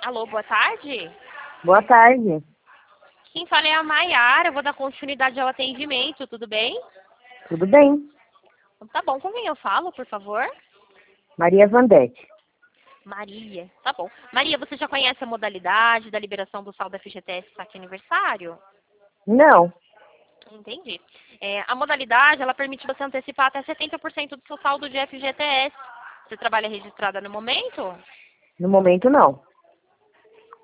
Alô, boa tarde. Boa tarde. Quem fala é a Maiara, eu vou dar continuidade ao atendimento, tudo bem? Tudo bem? Tá bom, com quem eu falo, por favor? Maria Vandete. Maria, tá bom. Maria, você já conhece a modalidade da liberação do saldo FGTS Saque Aniversário? Não. Entendi. A modalidade, ela permite você antecipar até 70% do seu saldo de FGTS. Você trabalha registrada no momento? No momento, não.